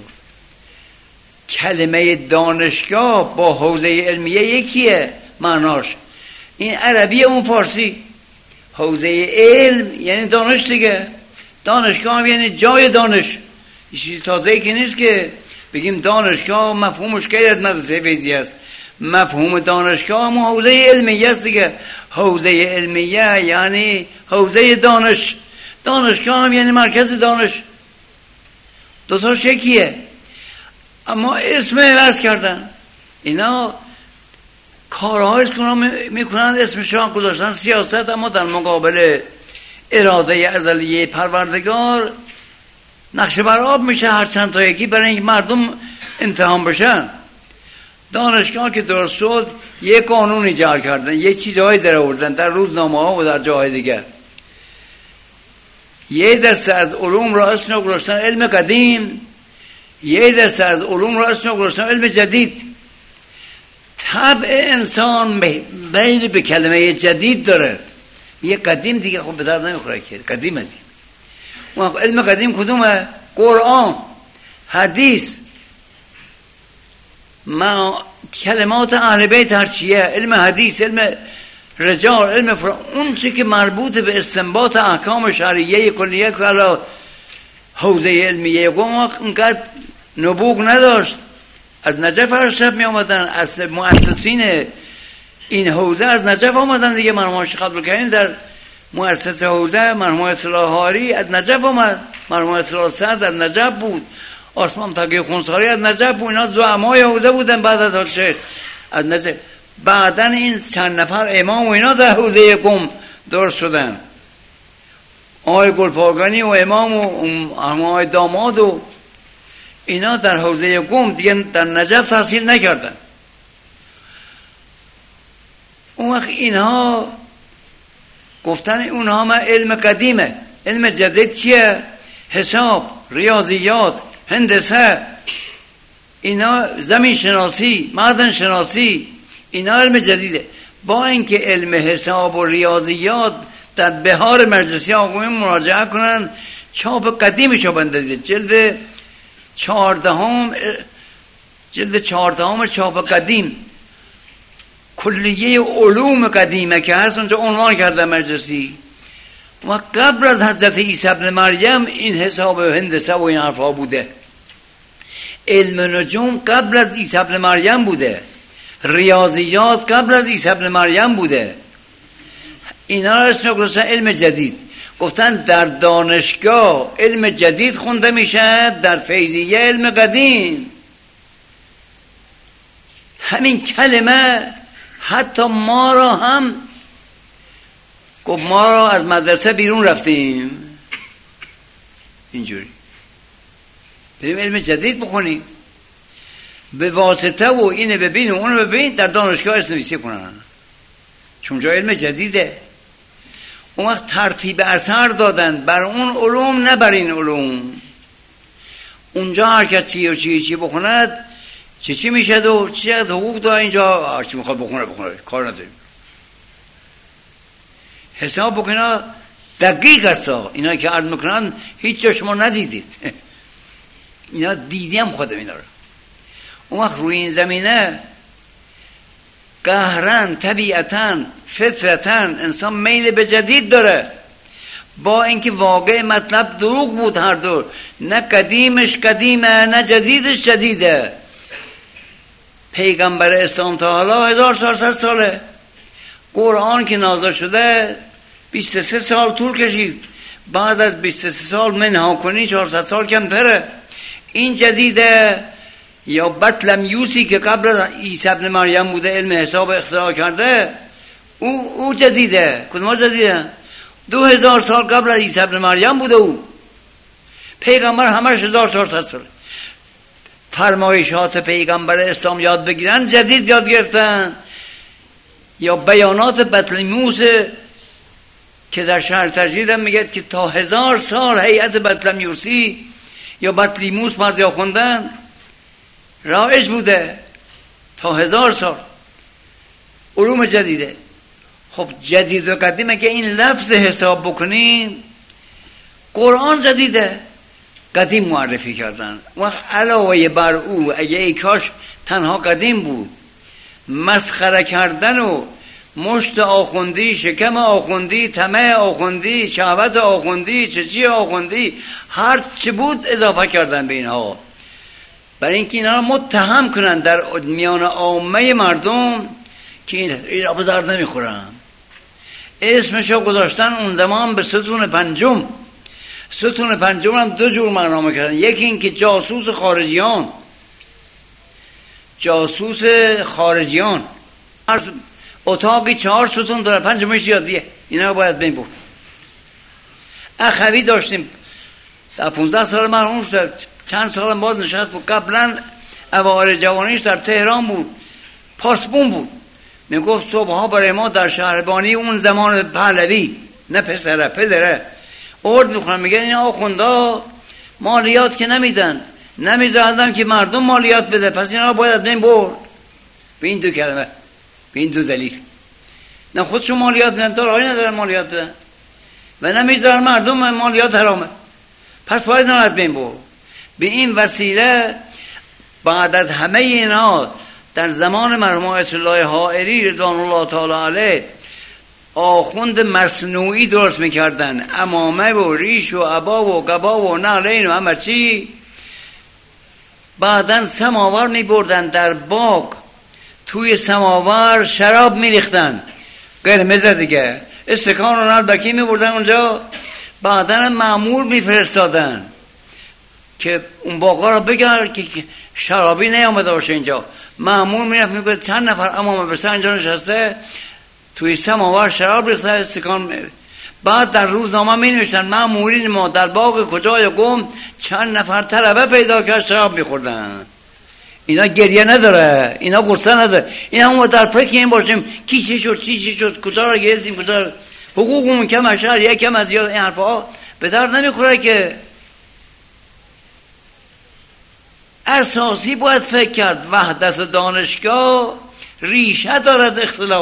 کلمه دانشگاه با حوزه علمیه یکیه معناش، این عربی اون فارسی. حوزه علم یعنی دانش دیگه، دانشگاه هم یعنی جای دانش. این چیز تازه‌ای که نیست که بگیم دانشگاه مفهومش که مدرسه فیزی است. مفهوم دانشگاه هم حوزه علمیه است دیگه. حوزه علمیه یعنی حوزه دانش، دانشگاه هم یعنی مرکز دانش. دو تا شکیه، اما اسم عوض کردن. اینا کارهایش که میکنن اسمشان گذاشتن سیاست، اما در مقابل اراده ازلیه پروردگار نقشه بر آب میشه هر چند تا یکی برای اینکه مردم امتحان بشن. دانشگاه که درست شد یه قانون ایجاد کردن، یه چیزهایی در آوردن در روزنامه ها و در جاهای دیگه. یه دسته از علوم را اسم گذاشتن علم قدیم، یه دسته از علوم را اسم گذاشتن علم جدید. طبع انسان بیل به کلمه جدید داره. یه قدیم دیگه خب به درد نمیخوره که قدیمه دیگه. اون علم قدیم کدومه؟ قرآن، حدیث، کلمات اهل بیت هرچیه، علم حدیث، علم رجال، علم اون چی که مربوط به استنباط احکام شرعیه کلیه که حالا حوزه علمیه اونقدر نبوغ نداشت. از نجف ارشد می آمدن، از مؤسسین این حوزه از نجف آمدن دیگه. مرحوم شیخ عبدالکریم در مؤسس حوزه، مرحوم اصلاح هاری از نجف آمد، مرحوم اصلاح سعد از نجف بود، آسمان تقی خونساری از نجف بود. اینا زعمای حوزه بودن بعد از شیخ از نجف. بعدن این چند نفر امام و اینا در حوزه قم درست شدن. آقای گلپایگانی و امام و آقای داماد و اینا در حوزه قم دیگه در نجف تحصیل نکردن. اون وقت اینها گفتن اونها ما علم قدیمه. علم جدید چیه؟ حساب، ریاضیات، هندسه، اینا زمین شناسی، معدن شناسی، اینا علم جدیده. با اینکه علم حساب و ریاضیات در بهار مجلسی آقایون مراجعه کنن، چاپ قدیمشو بندازید، جلد 14 چاپ قدیم، کلیه علوم قدیمه که هست اونجا عنوان کرده مجلسی. و قبل از حضرت عیسی ابن مریم این حساب و هندسه و این حرفا بوده. علم نجوم قبل از عیسی ابن مریم بوده، ریاضیات قبل از عیسی ابن مریم بوده. اینا را اسمش گذاشتن علم جدید. گفتن در دانشگاه علم جدید خونده میشه، در فیضیه علم قدیم. همین کلمه حتی ما را هم گفت ما را از مدرسه بیرون رفتیم، اینجوری بریم علم جدید بخونیم، به واسطه و اینو ببین و اونو ببین در دانشگاه اسمنویسی کنن، چون جا علم جدیده. اون وقت ترتیب اثر دادن بر اون علوم نه بر این علوم. اونجا هر کس چی و چی بخوند چی میشد و چی از حقوق داره، اینجا هر چی میخواد بخونه کار نداریم. حساب بکنه دقیق است. اینا که عرض میکنن هیچ جا شما ندیدید اینا دیدیم خودم اینا رو. اون وقت روی این زمینه قهرن طبیعتاً فطرتاً انسان میل به جدید داره، با اینکه واقع مطلب دروغ بود هر دو، نه قدیمش قدیمه نه جدیدش جدیده. پیغمبر اسلام تا حالا 1400 ساله، قرآن که نازل شده 23 سال طول کشید، بعد از 23 سال منها کنی 400 سال کمتره. این جدیده. یا بطلمیوسی که قبل از عیسی ابن مریم بوده علم حساب اختراع کرده، او جدیده. کدوم جدیده؟ 2000 سال قبل از عیسی ابن مریم بوده. او پیغمبر همش 1400 سال. فرمایشات پیغمبر اسلام یاد بگیرن جدید یاد گرفتن. یا بیانات بطلمیوس که در شرح تجدید هم میگه که تا 1000 سال هیئت بطلمیوسی یا بطلیموس بعضیا خوندن رایج بوده، تا 1000 سال. علوم جدیده. خب جدید و قدیمه که این لفظ حساب بکنیم، قرآن جدیده، قدیم معرفی کردن. وقت علاوه بر او اگه ای کاش تنها قدیم بود، مسخره کردن و مشت آخوندی، شکم آخوندی، طمع آخوندی، شهوت آخوندی، چچی آخوندی، هر چه بود اضافه کردن به اینها، برای اینکه اینا رو متهم کنن در میان عامه مردم که اینا به درد نمیخورن. اسمشو گذاشتن اون زمان به ستون پنجم. ستون پنجم هم 2 جور معنا میکردن. یکی این که جاسوس خارجیان اتاقی 4 ستون داره، پنجمش یادیه، اینا باید بین بود. اخوی داشتیم در 15 سال مرحوم شد، چند سالم باز نشست بود. قبلا اوایل جوانیش در تهران بود، پاسبون بود. میگفت صبحها برای ما در شهربانی اون زمان پهلوی، نه پدره ارد میخونن، میگن این آخوندا مالیات که نمیذارن که مردم مالیات بده، پس اینا باید بین برد. به این 2 کلمه، به این 2 دلیل. نه خودشون مالیات میدن، دارایی ندارن مالیات بدن، و نمیذارن مردم مالیات حرامه، پس باید نماید بین برد. به این وسیله بعد از همه اینا در زمان مرحوم آیت الله حائری رضوان الله تعالی علیه آخوند مصنوعی درست میکردن، عمامه و ریش و عبا و قبا و نعلین و همه چی. بعدن سماور میبردن در باغ، توی سماور شراب میریختن، قرمز دیگه، استکان و نلبکی میبردن اونجا. بعدن مأمور میفرستادن که اون باغا را بگر که شرابی نیامده باشه اینجا. مأمور میرفت میگه چند نفر امام برسه اینجا نشسته توی سماور شراب ریخته استکان. بعد در روزنامه می نوشتن مأمورین ما در باغ کجای گم چند نفر طلبه پیدا کرد شراب میخوردن. اینا گریه نداره، اینا غصه نداره، اینا ما در فکر این باشیم کی چی شد کجا را گرفتیم، کجا حقوقمون کم اشار یک کم از زیاد. این حرفا به درد نمیخوره که اساسی باید فکر کرد. وحدت دانشگاه ریشه دارد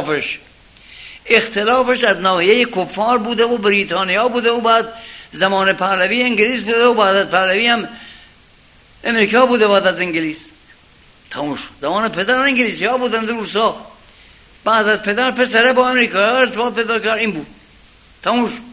اختلافش از ناحیه کفار بوده و بریتانیا بوده و بعد زمان پهلوی انگلیس بوده و بعد از پهلوی هم امریکا بوده بعد از انگلیس. تموم شد. زمان پدر انگلیسی ها بودن روسا، بعد از پدر پسره با امریکا ارتباط پیدا کرد. این بود. تموم شد.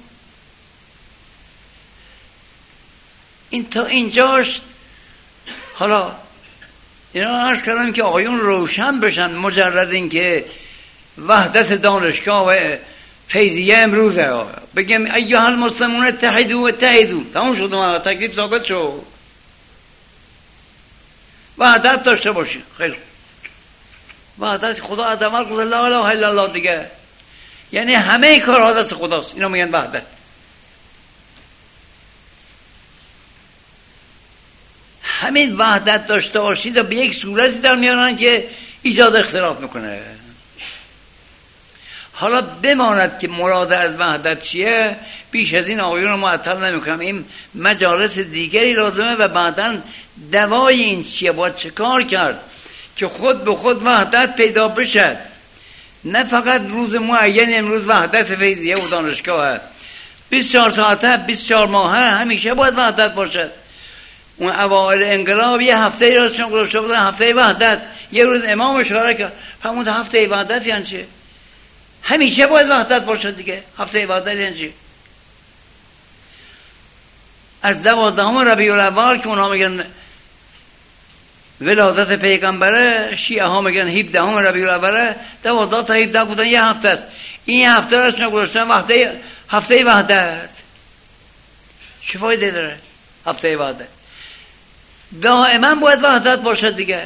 این تا اینجاش. حالا اینا عرض کردم که آقایون روشن بشن. مجرد این که وحدت دانشگاه و فیضیه امروزه بگم ایها المسلمون اتحدوا. تموم شد. تکلیف ثابت شد. وحدت داشته باشی. خیلی وحدت خدا از عمل گذار. لا اله الا الله دیگه. یعنی همه کارها دست خداست. اینا میگن وحدت. همین وحدت داشته باشید و به یک صورتی در میارن که ایجاد اختلاف میکنه. حالا بماند که مراد از وحدت چیه، بیش از این آقایون رو معطل نمیکنم. این مجالس دیگری لازمه و بعداً دوای این چیه، باید چه کار کرد که خود به خود وحدت پیدا بشد. نه فقط روز معین امروز وحدت فیضیه و دانشگاه 24 ساعته 24 ماهه همیشه باید وحدت باشد. اون اوائل انقلاب یه هفته راستشون گذاشته بودن هفته وحدت. یه روز امام اشاره کرد فرمود هفته وحدت یعنی چه؟ همیشه باید وحدت باشد دیگه. هفته وحدت یعنی چه؟ از 12 ربیع الاول که اونها میگن ولادت پیغمبره، شیعه ها میگن 17 ربیع الاول، 12 تا 17 بودن یه هفته است. این هفته راستشون گذاشتن هفته وحدت. چه فایده داره هفته وحدت؟ دائما باید وحدت باشد دیگه.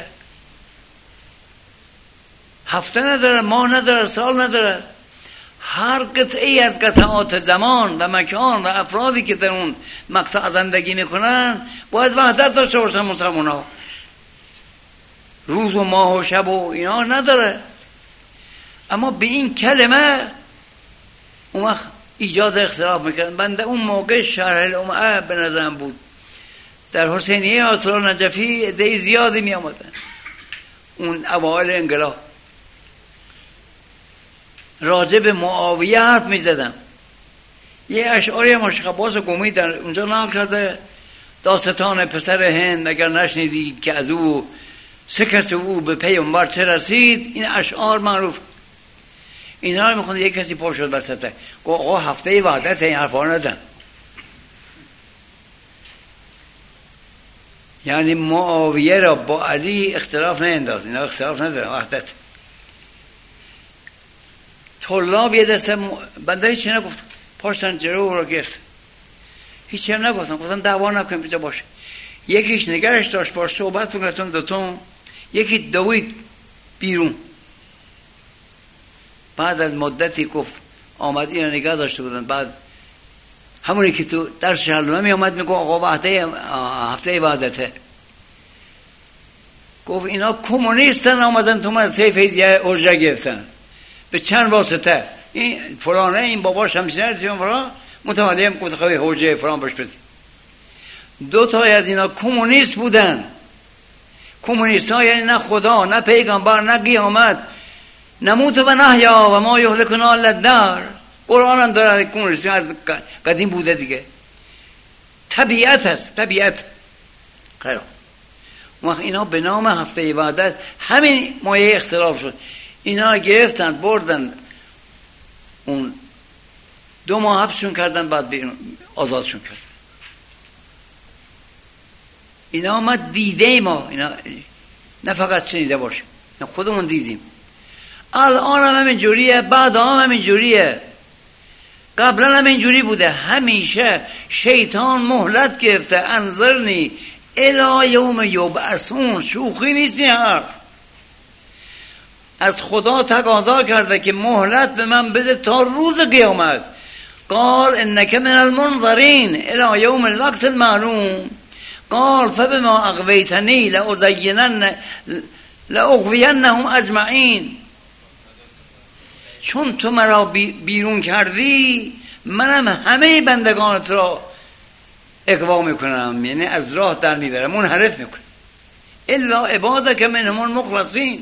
هفته نداره، ماه نداره، سال نداره. هر قطعی از قطعات زمان و مکان و افرادی که در اون مقطع زندگی میکنن باید وحدت داشته باشن. مسلمان ها روز و ماه و شب و اینا نداره. اما به این کلمه اون وقت ایجاد اختلاف میکنن. بنده اون موقع شرح الامه به نظرم بود در حسینیه آسرار نجفی عده زیادی می آمدن اون اوائل انقلاب، راجع به معاویه حرف می زدم. یه اشعاری مشیخ عباس گمی در اونجا نقل کرده، داستان پسر هند اگر نشنیدی که از او سه کس او به پیامبر چه رسید. این اشعار معروف. اینا رو میخونده. یک کسی پر شد وسطه گفت آقا هفته وحدت این حرفا ندن. یعنی معاویه را با علی اختلاف نینداز. اینا اختلاف نداره، وحدت. طلاب یه دسته بنده هیچی نگفتم، پاشتن جلو رو گرفت، هیچی هم نگفتم، گفتم دعوا نکنیم بجا باشه. یکیش نگرش داشت باش صحبت میکردن دوتون، یکی دوید بیرون. بعد از مدتی گفت آمد اینا نگه داشته بودن. بعد همونی که تو درس شهرلومه می آمد میگو آقا هفته وحدته. گفت اینا کمونیستن آمدن تو مدرسه فیضیه اجره گرفتن به چند واسطه. این فلانه این بابا شمشیر رسیم فلان متولیم گفت خواه حوجه فلان باش بزن. دو تای از اینا کمونیست بودن. کمونیست ها یعنی نه خدا نه پیغمبر نه قیامت، نموت و نحیا و ما یهلکنا الا الدهر. قرآن هم داره کمونیستی از قدیم بوده دیگه. طبیعت هست، طبیعت. خیلی وقت اینا به نام هفته وحدت همین مایه اختلاف شد. اینا گرفتن بردن اون 2 ماه حبسشون کردن، بعد آزادشون کردن. اینا ما دیده ما، اینا نه فقط شنیده باشه، خودمون دیدیم. الان هم همین جوریه، بعد هم همین جوریه، قبلا هم اینجوری بوده. همیشه شیطان مهلت گرفته. انظرنی الی یوم یبعثون. شوخی نیست این حرف. از خدا تقاضا کرده که مهلت به من بده تا روز قیامت. قال انک من المنظرین الی یوم الوقت المعلوم. قال فبما اغویتنی لاغوینهم اجمعین. چون تو مرا بیرون کردی منم همه بندگانت را اغوا میکنم، یعنی از راه در میبرم، منحرف میکنم. الا عبادک منهم المخلصین،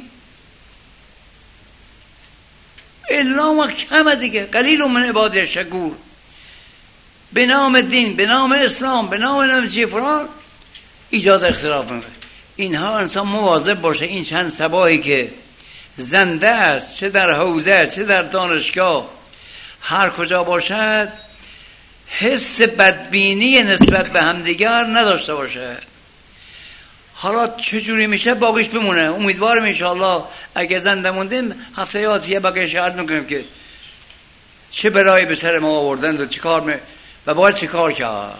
الا ما کمه دیگه، قلیل من عبادی شکور. به نام دین، به نام اسلام، به نام چی فران ایجاد اختلاف میکنه. اینها انسان مواظب باشه. این چند صباحی که زنده است، چه در حوزه چه در دانشگاه، هر کجا باشد، حس بدبینی نسبت به همدیگر نداشته باشه. حالا چجوری میشه باقیش بمونه. امیدوارم انشاءالله اگه زنده موندیم هفته آتیه بقیه شهر میکنیم که چه بلایی به سر ما آوردند و چیکار و باید چیکار کرد.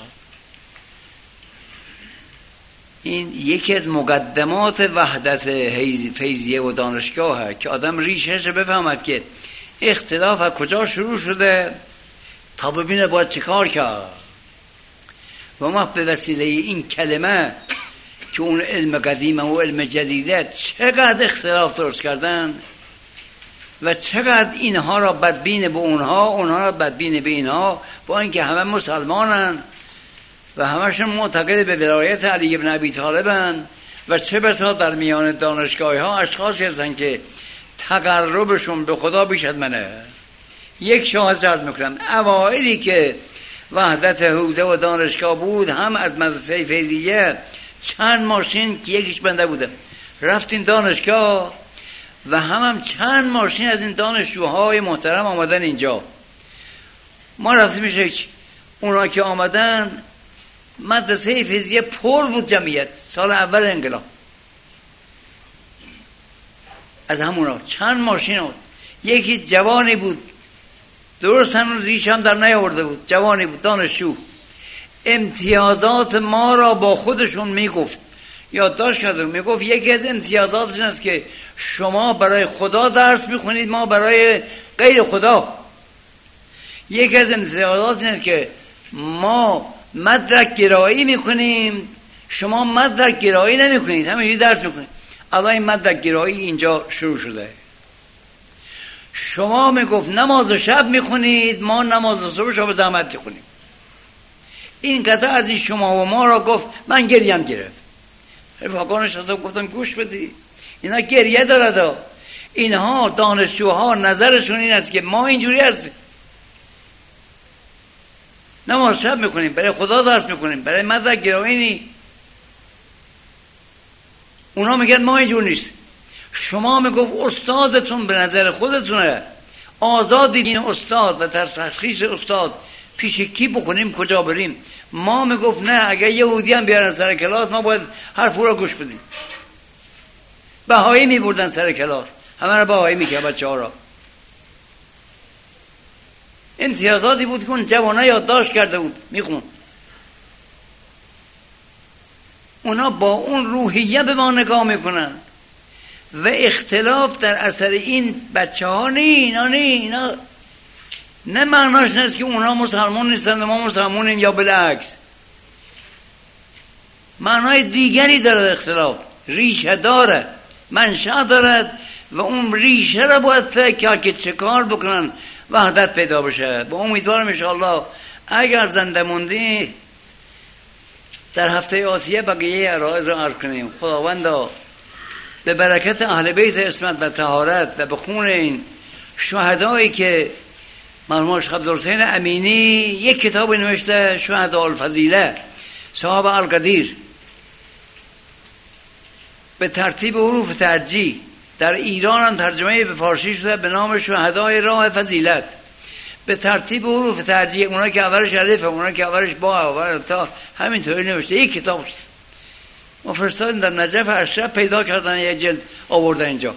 این یکی از مقدمات وحدت فیضیه و دانشگاهه که آدم ریشش بفهمد که اختلاف از کجا شروع شده تا ببینه باید چیکار کرد. و ما به وسیله این کلمه که اون علم قدیمه و علم جدیده چقدر اختلاف درست کردن و چقدر اینها را بدبین به اونها، اونها را بدبین به اینها، با اینکه همه مسلمانن و همشون معتقد به ولایت علی بن ابی طالبن و چه بسا در میان دانشگاهی ها اشخاصی هستن که تقربشون به خدا بیش از منه. یک شاهد عرض میکنم، اوائلی که وحدت حوزه و دانشگاه بود، هم از مدرسه فیضیه چند ماشین که یکیش بنده بوده رفتیم دانشگاه و هم چند ماشین از این دانشجوهای محترم آمدن اینجا. ما رفتیم میشه اونا که آمدن مدرسه فیضیه پر بود جمعیت. سال اول انقلاب از همونا چند ماشین آمد. یکی جوانی بود، درست هنوز ریش هم در نیاورده بود، جوانی بود دانشجو، امتیازات ما را با خودشون میگفت، یادداشت کرده میگفت یکی از امتیازاتش این است که شما برای خدا درس میخونید، ما برای غیر خدا. یکی از امتیازات این است که ما مدرک گرایی میکنیم، شما مدرک گرایی نمیکنید، همینجوری درس میکنید. الان این مدرک گرایی اینجا شروع شده. شما میگفت نماز شب میخونید، ما نماز صبح شما زحمت میخونیم. این قطعه از این شما و ما را گفت. من گریم گرفت. رفاقانش از گفتم گوش بدی، اینا گریه دارد. اینها دانشجوها نظرشون این است که ما اینجوری هستیم، نماز شب میکنیم، برای خدا درس میکنیم، برای مدرک گرایی نی. اونا میگن ما اینجور نیست. شما میگفت استادتون به نظر خودتونه، آزادی این استاد و تشخیص استاد پیش کی بکنیم کجا بریم. ما میگفت نه، اگر یهودی هم بیارن سر کلاس ما باید حرف او را گوش بدیم. بهایی میبردن سر کلاس، همه را بهایی میکرد بچه ها را. امتیازاتی بود که اون جوانه یادداشت کرده بود میخون. اونا با اون روحیه به ما نگاه میکنن و اختلاف در اثر این بچه ها اینا نه معناش نیست که اونا مسلمان نیستن و ما مسلمانیم یا بالعکس. معنای دیگری داره اختلاف، ریشه داره، منشأ دارد و اون ریشه را باید فکر کرد که چه کار بکنن وحدت پیدا بشه. با امیدوارم انشاءالله اگر زنده موندی در هفته آتیه بقیه عرایض را عرض کنیم. خداوندا به برکت اهل بیت عصمت و طهارت و به خون این شهدایی که مرحوم شیخ عبدالحسین امینی یک کتاب نوشته، شهداء الفضیله، صاحب القدیر، به ترتیب حروف ترجیح در ایران هم ترجمه به فارسی شده به نام شهدای راه فضیلت. به ترتیب حروف ترجیح، اونا که اولش الف، اونا که اولش با، تا همینطوری نوشته. یک کتاب است. ما فرستادیم در نجف اشرف، پیدا کردن یه جلد آوردن اینجا.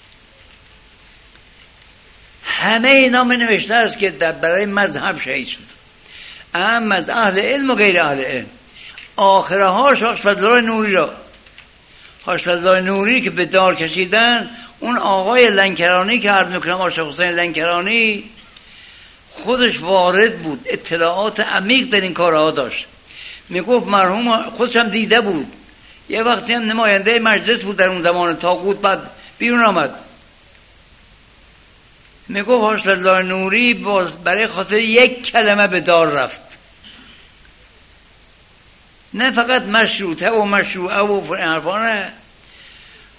همه اینا می نوشته است که برای مذهب شهید شد، اهم از اهل علم و غیر اهل علم. آخره ها حاج فضلالله نوری را، حاج فضلالله نوری که به دار کشیدن، اون آقای لنکرانی که عرض میکنم، عاشق حسین لنکرانی، خودش وارد بود، اطلاعات عمیق در این کارها داشت. میگفت مرحوم خودش هم دیده بود، یه وقتی هم نماینده مجلس بود در اون زمان طاغوت، بعد بیرون آمد. میگفت حاج فضلالله نوری برای خاطر یک کلمه به دار رفت، نه فقط مشروطه و مشروعه و حرفانه،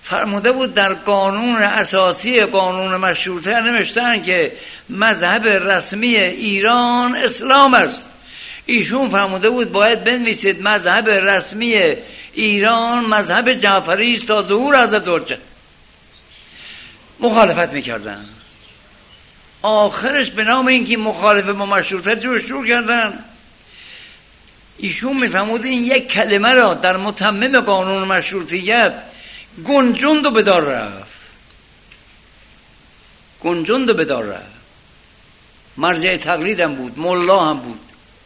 فرموده بود در قانون اساسی قانون مشروطه نوشتن که مذهب رسمی ایران اسلام است. ایشون فرموده بود باید بنویسید مذهب رسمی ایران مذهب جعفری است تا ظهور حضرت حجت. مخالفت میکردن. آخرش به نام اینکه مخالف با مشروطه جور کردن. ایشون میفرمود این یک کلمه را در متمم قانون مشروطیت گنجوند و بدار رفت. مرجع تقلیدم بود، ملا هم بود.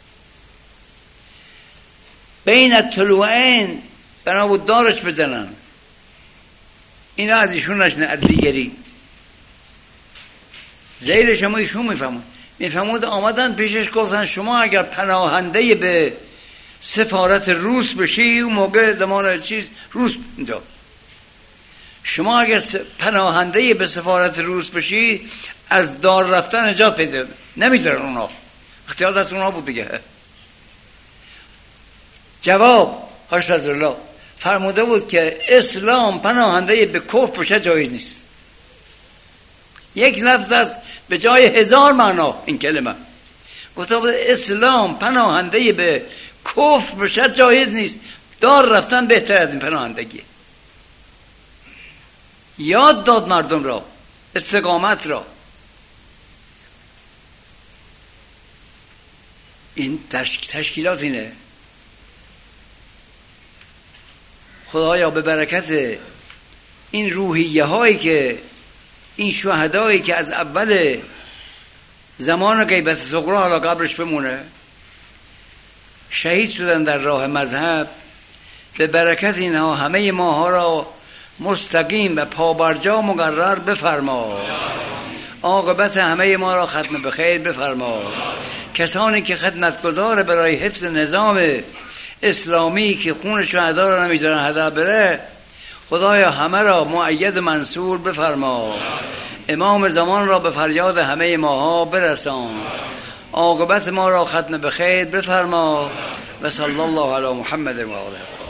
بین الطلوعین بنا بود دارش بزنن. اینا از ایشون نشنه، از دیگری. زیل شما ایشون میفهمود آمدن پیشش گفتن شما اگر پناهنده به سفارت روس بشی، اون موقع زمان روس اینجا، شما اگر پناهنده به سفارت روس بشی از دار رفتن نجات پیدا نمیذارن. اونا اختیار دست اونا بود دیگه. جواب حضرت الله فرموده بود که اسلام پناهنده به کفر بشه جایز نیست. یک لفظ است به جای 1000 معنا این کلمه. گفته بود اسلام پناهنده به کفر بشه جایز نیست. دار رفتن بهتر از این پناهندگی. یاد داد مردم را، استقامت را. این تشکیلات اینه. خدایا به برکت این روحیه هایی که این شهدایی که از اول زمان غیبت صغرا حالا قبرش بمونه شهید شدن در راه مذهب، به برکت اینها همه ماها را مستقیم و پابرجا مقرر بفرما. عاقبت همه ما را ختم به خیر بفرما. کسانی که خدمتگزار برای حفظ نظام اسلامی که خون شهدا را نمیذارن هدر بره، خدایا همه را مؤید منصور بفرما. امام زمان را به فریاد همه ماها برسان. عاقبت ما را ختم به خیر بفرما. و صلی الله علی محمد و آله.